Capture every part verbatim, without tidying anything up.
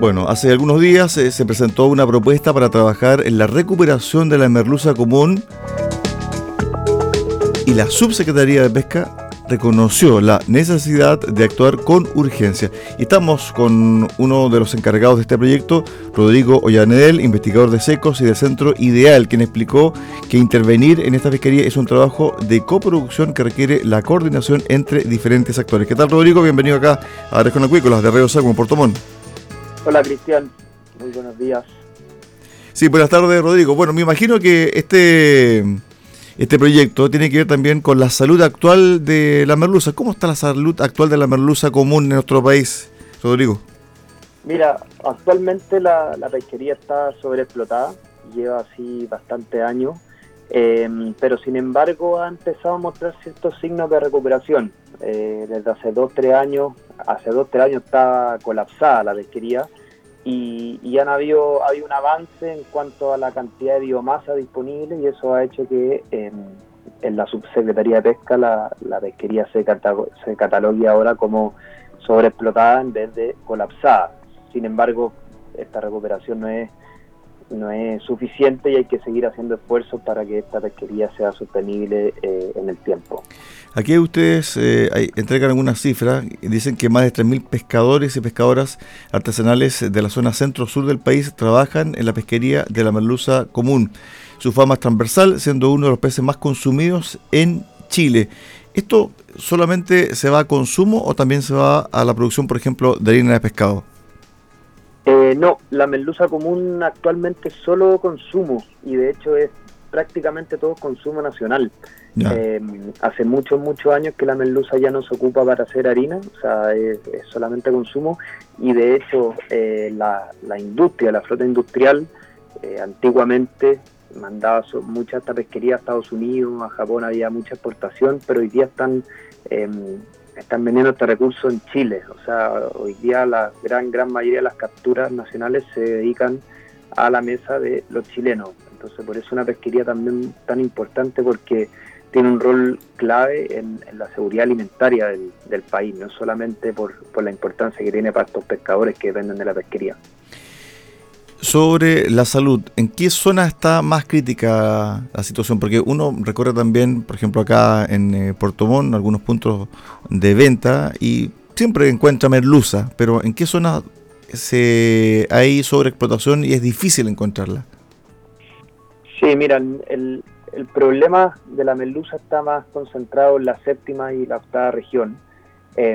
Bueno, hace algunos días eh, se presentó una propuesta para trabajar en la recuperación de la merluza común y la Subsecretaría de Pesca reconoció la necesidad de actuar con urgencia. Y estamos con uno de los encargados de este proyecto, Rodrigo Ollanedel, investigador de secos y del Centro Ideal, quien explicó que intervenir en esta pesquería es un trabajo de coproducción que requiere la coordinación entre diferentes actores. ¿Qué tal, Rodrigo? Bienvenido acá a Región Acuícolas de Radio Saco en Puerto Montt. Hola, Cristian. Muy buenos días. Sí, buenas tardes, Rodrigo. Bueno, me imagino que este... Este proyecto tiene que ver también con la salud actual de la merluza. ¿Cómo está la salud actual de la merluza común en nuestro país, Rodrigo? Mira, actualmente la, la pesquería está sobreexplotada, lleva así bastante años, eh, pero sin embargo ha empezado a mostrar ciertos signos de recuperación. Eh, desde hace dos, tres años, hace dos, tres años está colapsada la pesquería y, y han habido, ha habido un avance en cuanto a la cantidad de biomasa disponible y eso ha hecho que eh, en la Subsecretaría de Pesca la, la pesquería se, catalo- se catalogue ahora como sobreexplotada en vez de colapsada. Sin embargo, esta recuperación no es, no es suficiente y hay que seguir haciendo esfuerzos para que esta pesquería sea sostenible eh, en el tiempo. Aquí ustedes eh, hay, entregan algunas cifras y dicen que más de tres mil pescadores y pescadoras artesanales de la zona centro-sur del país trabajan en la pesquería de la merluza común. Su fama es transversal, siendo uno de los peces más consumidos en Chile. ¿Esto solamente se va a consumo o también se va a la producción, por ejemplo, de harina de pescado? Eh, no, la merluza común actualmente es solo consumo y de hecho es prácticamente todo consumo nacional. Eh, hace muchos, muchos años que la merluza ya no se ocupa para hacer harina, o sea, es, es solamente consumo y de hecho eh, la, la industria, la flota industrial, eh, antiguamente mandaba so, mucha esta pesquería a Estados Unidos, a Japón había mucha exportación, pero hoy día están... Eh, están vendiendo este recurso en Chile, o sea, hoy día la gran gran mayoría de las capturas nacionales se dedican a la mesa de los chilenos, entonces por eso es una pesquería también tan importante porque tiene un rol clave en, en la seguridad alimentaria del, del país, no solamente por, por la importancia que tiene para estos pescadores que dependen de la pesquería. Sobre la salud, ¿en qué zona está más crítica la situación? Porque uno recorre también, por ejemplo, acá en eh, Puerto Montt, algunos puntos de venta y siempre encuentra merluza, pero ¿en qué zona se hay sobreexplotación y es difícil encontrarla? Sí, mira, el, el problema de la merluza está más concentrado en la séptima y la octava región. Eh,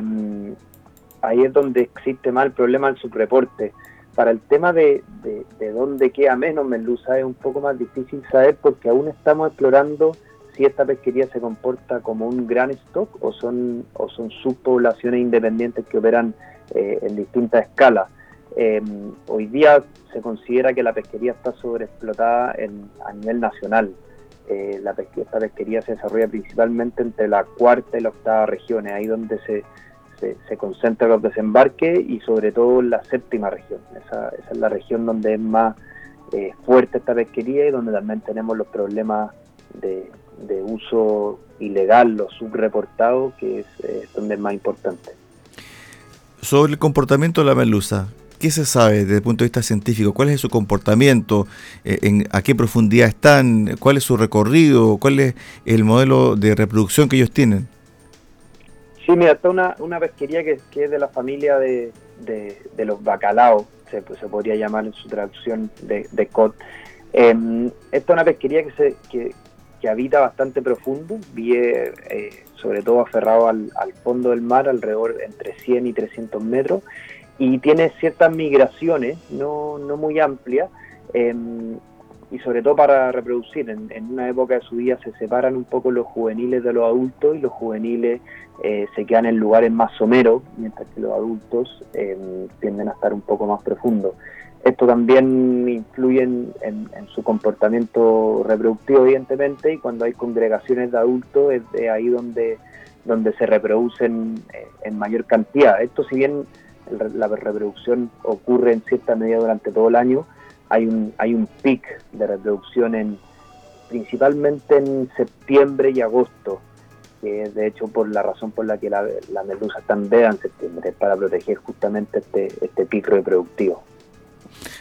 ahí es donde existe más el problema del subreporte. Para el tema de, de, de dónde queda menos merluza es un poco más difícil saber porque aún estamos explorando si esta pesquería se comporta como un gran stock o son, o son subpoblaciones independientes que operan eh, en distintas escalas. Eh, hoy día se considera que la pesquería está sobreexplotada en, a nivel nacional. Eh, la pesque, esta pesquería se desarrolla principalmente entre la cuarta y la octava regiones, ahí donde se Se, se concentran los desembarques y sobre todo en la séptima región. Esa, esa es la región donde es más eh, fuerte esta pesquería y donde también tenemos los problemas de, de uso ilegal, los subreportados, que es eh, donde es más importante. Sobre el comportamiento de la merluza, ¿qué se sabe desde el punto de vista científico? ¿Cuál es su comportamiento? Eh, en, ¿A qué profundidad están? ¿Cuál es su recorrido? ¿Cuál es el modelo de reproduccción que ellos tienen? Sí, mira, está una, una pesquería que, que es de la familia de, de, de los bacalaos, se, se podría llamar en su traducción de, de cod. Eh, esta es una pesquería que, se, que, que habita bastante profundo, vive eh, sobre todo aferrado al, al fondo del mar, alrededor entre cien y trescientos metros, y tiene ciertas migraciones, no, no muy amplias, eh, y sobre todo para reproducir. En, en una época de su vida se separan un poco los juveniles de los adultos y los juveniles eh, se quedan en lugares más someros, mientras que los adultos eh, tienden a estar un poco más profundos. Esto también influye en, en, en su comportamiento reproductivo, evidentemente, y cuando hay congregaciones de adultos es de ahí donde, donde se reproducen eh, en mayor cantidad. Esto, si bien el, la reproducción ocurre en cierta medida durante todo el año, hay un hay un pic de reproducción en principalmente en septiembre y agosto, que es de hecho por la razón por la que la, la merluza está en veda en septiembre, para proteger justamente este, este pic reproductivo.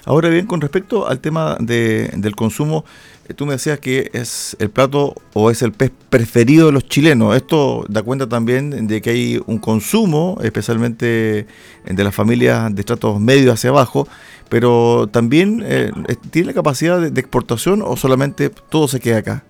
Ahora bien, con respecto al tema de, del consumo, eh, tú me decías que es el plato o es el pez preferido de los chilenos. Esto da cuenta también de que hay un consumo, especialmente de las familias de estratos medios hacia abajo, pero también eh, ¿tiene la capacidad de, de exportación o solamente todo se queda acá?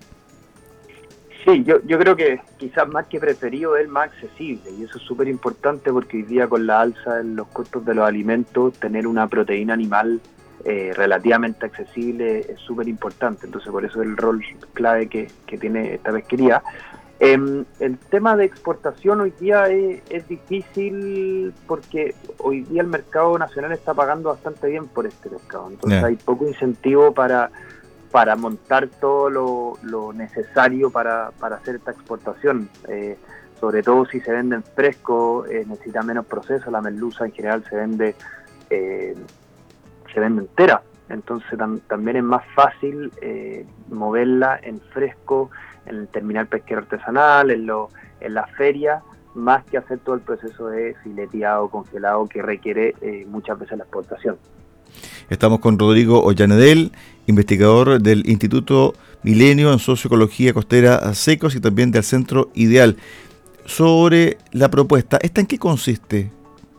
Sí, yo, yo creo que quizás más que preferido es el más accesible, y eso es súper importante porque hoy día con la alza en los costos de los alimentos, tener una proteína animal eh, relativamente accesible es súper importante. Entonces por eso el rol clave que, que tiene esta pesquería. Eh, el tema de exportación hoy día es, es difícil porque hoy día el mercado nacional está pagando bastante bien por este pescado, entonces Yeah. hay poco incentivo para para montar todo lo, lo necesario para, para hacer esta exportación. Eh, sobre todo si se venden frescos, eh, necesita menos proceso. La merluza en general se vende eh, se vende entera, entonces tam, también es más fácil eh, moverla en fresco, en el terminal pesquero artesanal, en, lo, en la feria, más que hacer todo el proceso de fileteado, congelado, que requiere eh, muchas veces la exportación. Estamos con Rodrigo Ollanedel, investigador del Instituto Milenio en Socioecología Costera Secos y también del Centro Ideal. Sobre la propuesta, ¿esta en qué consiste?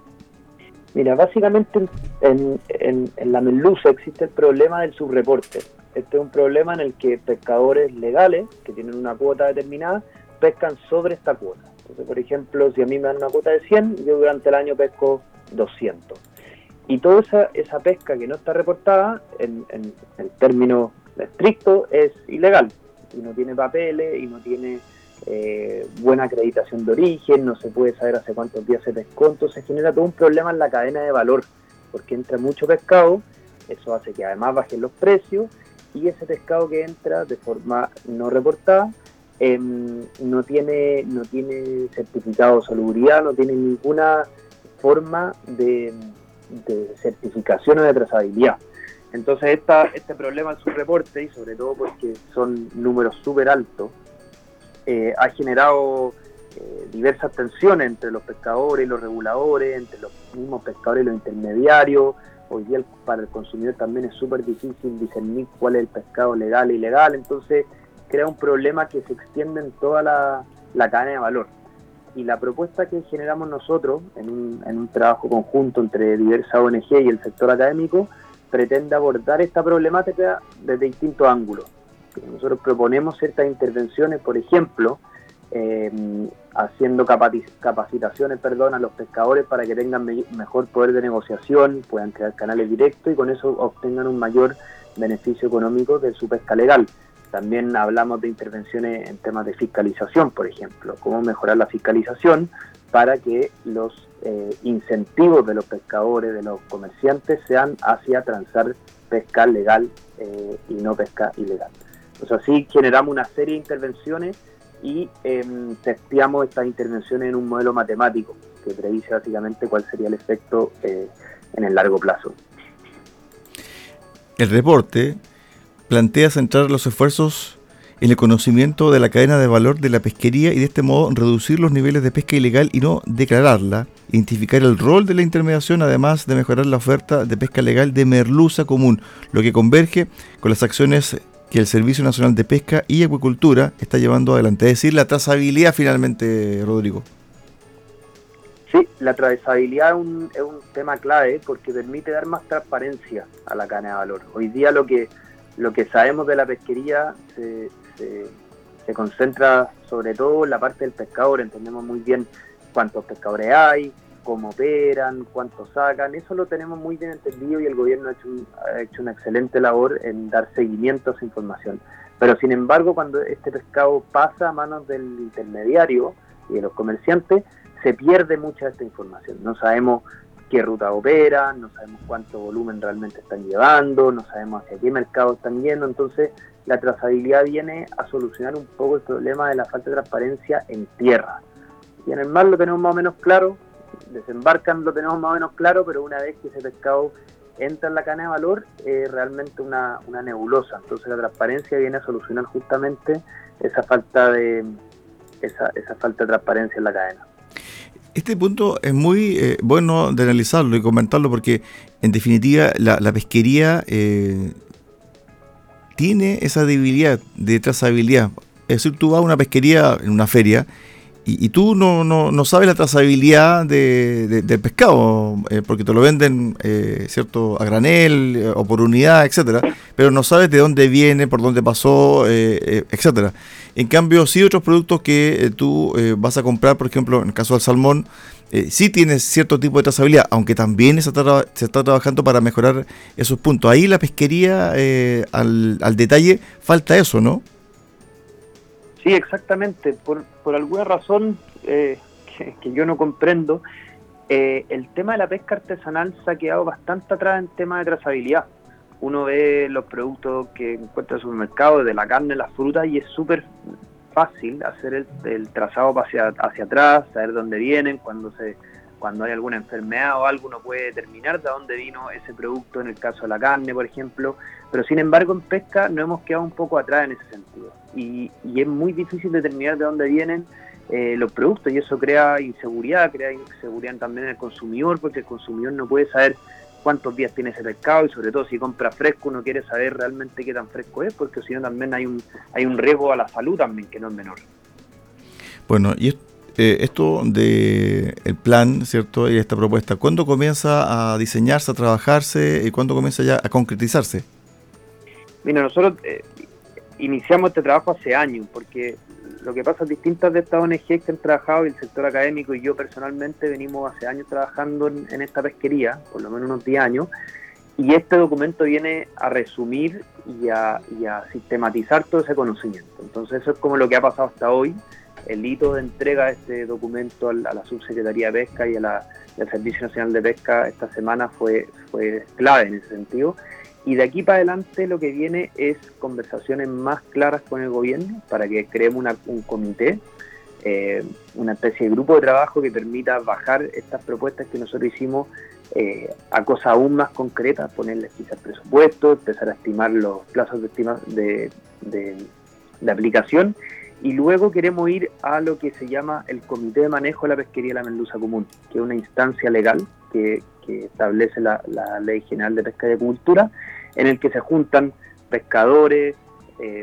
Mira, básicamente en, en, en la merluza existe el problema del subreporte. Este es un problema en el que pescadores legales, que tienen una cuota determinada, pescan sobre esta cuota. Entonces, por ejemplo, si a mí me dan una cuota de cien, yo durante el año pesco doscientos. Y toda esa, esa pesca que no está reportada, en, en, en términos estrictos, es ilegal. Y no tiene papeles, y no tiene eh, buena acreditación de origen, no se puede saber hace cuántos días se pescó. Entonces genera todo un problema en la cadena de valor, porque entra mucho pescado, eso hace que además bajen los precios, y ese pescado que entra de forma no reportada, eh, no tiene, no tiene certificado de salubridad, no tiene ninguna forma de... de certificación o de trazabilidad. Entonces esta, este problema en su reporte, y sobre todo porque son números súper altos, eh, ha generado eh, diversas tensiones entre los pescadores y los reguladores, entre los mismos pescadores y los intermediarios. Hoy día el, para el consumidor también es súper difícil discernir cuál es el pescado legal e ilegal, entonces crea un problema que se extiende en toda la, la cadena de valor. Y la propuesta que generamos nosotros, en un, en un trabajo conjunto entre diversas O N G y el sector académico, pretende abordar esta problemática desde distintos ángulos. Nosotros proponemos ciertas intervenciones, por ejemplo, eh, haciendo capacitaciones perdón, a los pescadores para que tengan me mejor poder de negociación, puedan crear canales directos y con eso obtengan un mayor beneficio económico de su pesca legal. También hablamos de intervenciones en temas de fiscalización, por ejemplo, cómo mejorar la fiscalización para que los eh, incentivos de los pescadores, de los comerciantes, sean hacia transar pesca legal eh, y no pesca ilegal. Entonces así generamos una serie de intervenciones y eh, testeamos estas intervenciones en un modelo matemático que predice básicamente cuál sería el efecto eh, en el largo plazo. El reporte plantea centrar los esfuerzos en el conocimiento de la cadena de valor de la pesquería y de este modo reducir los niveles de pesca ilegal y no declararla, identificar el rol de la intermediación, además de mejorar la oferta de pesca legal de merluza común, lo que converge con las acciones que el Servicio Nacional de Pesca y Acuicultura está llevando adelante, es decir, la trazabilidad finalmente, Rodrigo. Sí, la trazabilidad es un, es un tema clave porque permite dar más transparencia a la cadena de valor. Hoy día lo que Lo que sabemos de la pesquería se, se, se concentra sobre todo en la parte del pescador. Entendemos muy bien cuántos pescadores hay, cómo operan, cuántos sacan. Eso lo tenemos muy bien entendido y el gobierno ha hecho, un, ha hecho una excelente labor en dar seguimiento a esa información. Pero sin embargo, cuando este pescado pasa a manos del intermediario y de los comerciantes, se pierde mucha de esta información. No sabemos qué ruta operan, no sabemos cuánto volumen realmente están llevando, no sabemos hacia qué mercado están yendo. Entonces la trazabilidad viene a solucionar un poco el problema de la falta de transparencia en tierra. Y en el mar lo tenemos más o menos claro, desembarcan lo tenemos más o menos claro, pero una vez que ese pescado entra en la cadena de valor es realmente una, una nebulosa. Entonces la transparencia viene a solucionar justamente esa falta de esa, esa falta de transparencia en la cadena. Este punto es muy eh, bueno de analizarlo y comentarlo porque, en definitiva, la, la pesquería eh, tiene esa debilidad de trazabilidad. Es decir, tú vas a una pesquería en una feria y, y tú no, no, no sabes la trazabilidad de, de, del pescado, eh, porque te lo venden eh, cierto a granel eh, o por unidad, etcétera, pero no sabes de dónde viene, por dónde pasó, eh, eh, etcétera. En cambio, sí otros productos que eh, tú eh, vas a comprar, por ejemplo, en el caso del salmón, eh, sí tienes cierto tipo de trazabilidad, aunque también se está, se está trabajando para mejorar esos puntos. Ahí la pesquería, eh, al, al detalle, falta eso, ¿no? Sí, exactamente. Por, por alguna razón eh, que, que yo no comprendo, eh, el tema de la pesca artesanal se ha quedado bastante atrás en tema de trazabilidad. Uno ve los productos que encuentra en el supermercado, de la carne, las frutas, y es súper fácil hacer el, el trazado hacia, hacia atrás, saber dónde vienen, cuando se cuando hay alguna enfermedad o algo, uno puede determinar de dónde vino ese producto, en el caso de la carne, por ejemplo. Pero sin embargo, en pesca nos hemos quedado un poco atrás en ese sentido. Y, y es muy difícil determinar de dónde vienen eh, los productos, y eso crea inseguridad, crea inseguridad también en el consumidor, porque el consumidor no puede saber cuántos días tiene ese pescado, y sobre todo si compra fresco uno quiere saber realmente qué tan fresco es, porque si no también hay un hay un riesgo a la salud también que no es menor. Bueno, y esto, eh, esto de el plan, ¿cierto? Y esta propuesta, ¿cuándo comienza a diseñarse, a trabajarse y cuándo comienza ya a concretizarse? Mira, nosotros eh, iniciamos este trabajo hace años, porque lo que pasa es distintas de estas O N G que han trabajado, y el sector académico y yo personalmente venimos hace años trabajando en, en esta pesquería, por lo menos unos diez años, y este documento viene a resumir y a, y a sistematizar todo ese conocimiento. Entonces eso es como lo que ha pasado hasta hoy. El hito de entrega de este documento a la, a la Subsecretaría de Pesca y, a la, y al Servicio Nacional de Pesca esta semana fue, fue clave en ese sentido. Y de aquí para adelante lo que viene es conversaciones más claras con el gobierno para que creemos una, un comité, eh, una especie de grupo de trabajo que permita bajar estas propuestas que nosotros hicimos eh, a cosas aún más concretas, ponerles quizás presupuesto, empezar a estimar los plazos de, estima, de, de, de aplicación, y luego queremos ir a lo que se llama el Comité de Manejo de la Pesquería de la Merluza Común, que es una instancia legal que, que establece la, la Ley General de Pesca y Acuicultura, en el que se juntan pescadores, eh,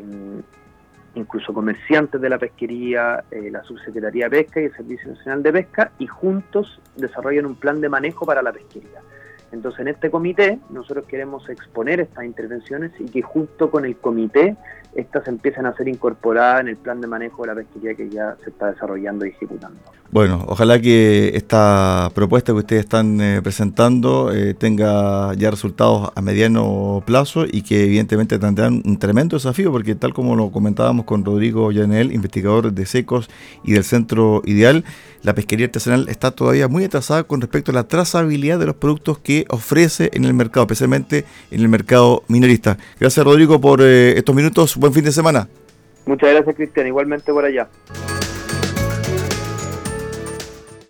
incluso comerciantes de la pesquería, eh, la Subsecretaría de Pesca y el Servicio Nacional de Pesca, y juntos desarrollan un plan de manejo para la pesquería. Entonces, en este comité nosotros queremos exponer estas intervenciones y que junto con el comité estas empiecen a ser incorporadas en el plan de manejo de la pesquería que ya se está desarrollando y ejecutando. Bueno, ojalá que esta propuesta que ustedes están eh, presentando eh, tenga ya resultados a mediano plazo y que evidentemente tendrán un tremendo desafío, porque tal como lo comentábamos con Rodrigo Llanel, investigador de SECOS y del Centro Ideal, la pesquería artesanal está todavía muy atrasada con respecto a la trazabilidad de los productos que ofrece en el mercado, especialmente en el mercado minorista. Gracias, Rodrigo, por eh, estos minutos. Buen fin de semana. Muchas gracias, Cristian. Igualmente por allá.